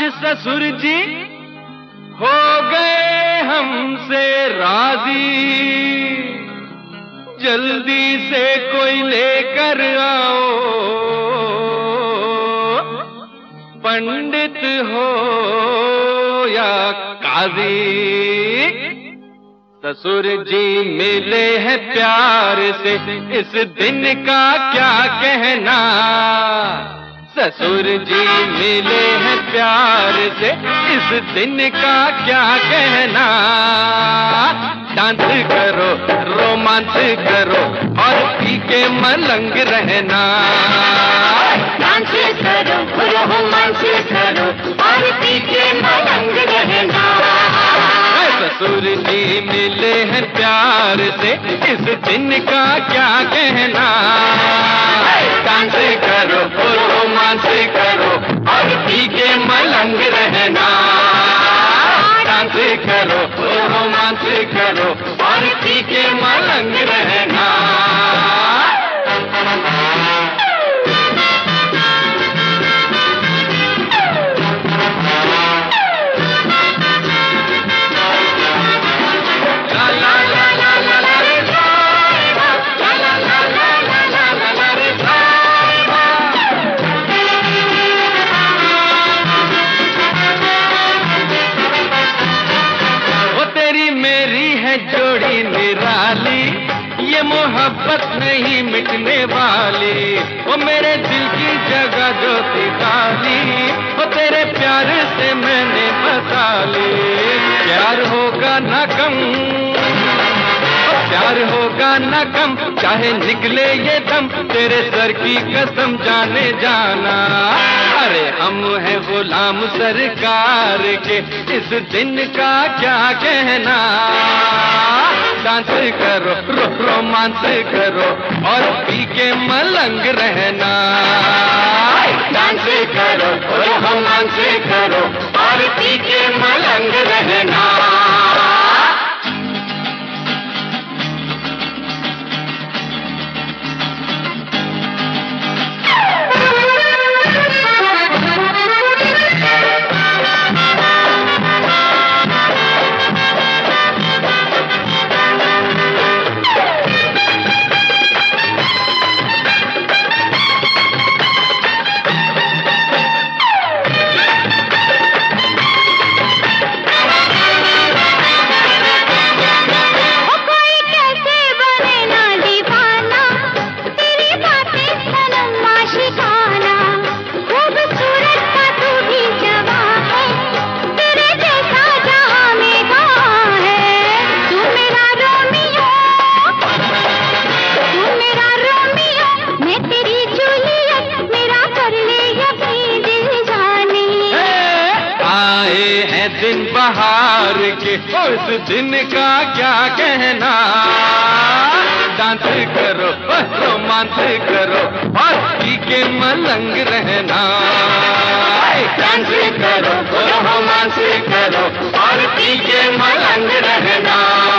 ससुर जी हो गए हमसे राजी, जल्दी से कोई लेकर आओ, पंडित हो या काजी। ससुर जी मिले हैं प्यार से, इस दिन का क्या कहना। ससुर जी मिले हैं प्यार से, इस दिन का क्या कहना। डांस करो, रोमांस करो और पी के मलंग रहना। डांस करो, रोमांस करो और पी के मलंग रहना। ससुर जी मिले हैं प्यार से, इस दिन का क्या कहना। डांस करो, रोमांस करो और पी के मलंग रहना। डांस करो, रोमांस करो और पी के मलंग रहना। जोड़ी निराली, ये मोहब्बत नहीं मिटने वाली। वो मेरे दिल की जगह जो थी खाली, वो तेरे प्यार से मैंने बसा ली। प्यार होगा न कम, प्यार होगा न कम, चाहे निकले ये दम, तेरे सर की कसम जाने जाना। अरे हम हैं गुलाम सरकार के, इस दिन का क्या कहना। डांस करो, रोमांस करो और पी के मलंग रहना। डांस करो, रोमांस करो और पी के मलंग रहना। दिन बहार के, उस दिन का क्या कहना। डांस करो, रोमांस करो और पी के मलंग रहना। डांस करो, रोमांस करो और पी के मलंग रहना।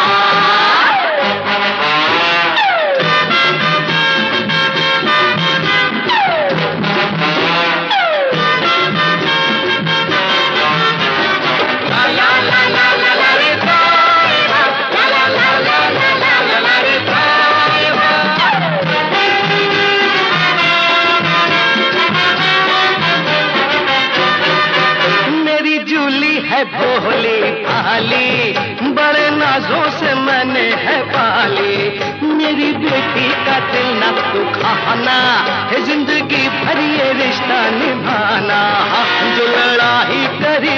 भोली भाली, बड़े नाजों से मैंने है पाली। मेरी बेटी का दिल न दुखाना है, जिंदगी भर ये रिश्ता निभाना। जो लड़ाई करी,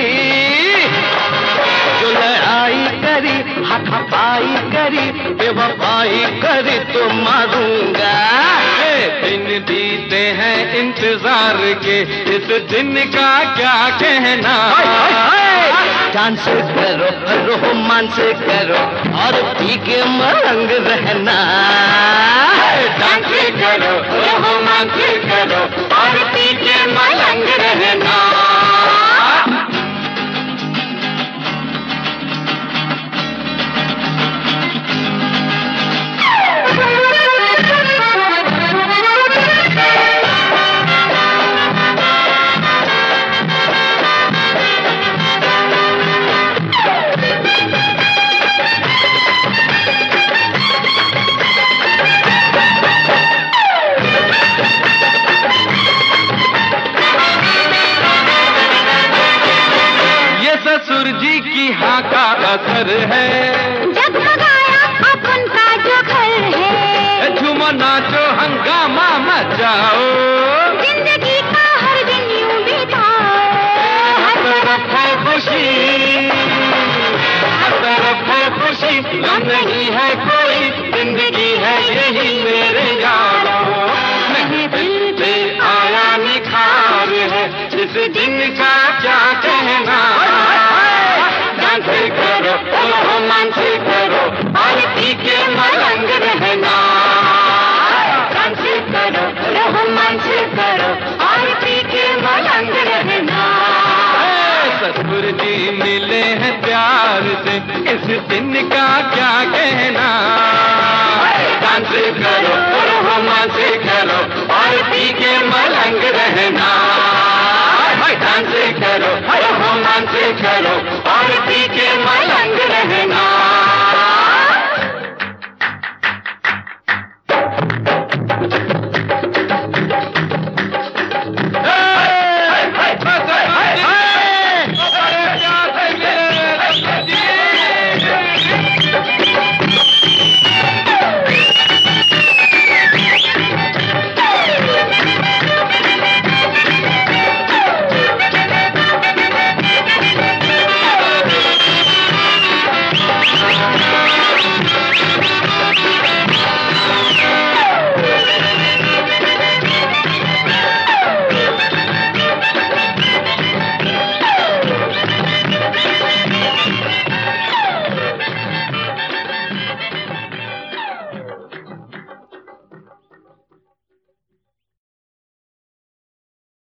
जो लड़ाई करी, हाथापाई करी, बेवफाई करी तो मारूंगा। दिन बीते हैं इंतजार के, इस दिन का क्या कहना। डांस करो, रोमांस करो और पी के मलंग रहना। डांस करो, रोमांस करो और पी के मलंग रहना। ससुर जी की हाँ का असर है, जगमगाया अपन का जो घर है, झूमो नाचो हंगामा मचाओ, जिंदगी का हर दिन यूं बिताओ। हर तरफ है खुशी, हर तरफ है खुशी, गम नहीं है कोई, जिंदगी है यही मेरे यारों। नहीं दिल पे आया निखार है, इस दिन का क्या कहना। डांस करो, रोमांस करो, और पी के मलंग रहना। डांस करो, रोमांस करो, और पी के मलंग रहना। ससुर जी मिले हैं प्यार से, इस दिन का क्या कहना। डांस करो, रोमांस करो, और पी के मलंग रहना। डांस करो, रोमांस करो,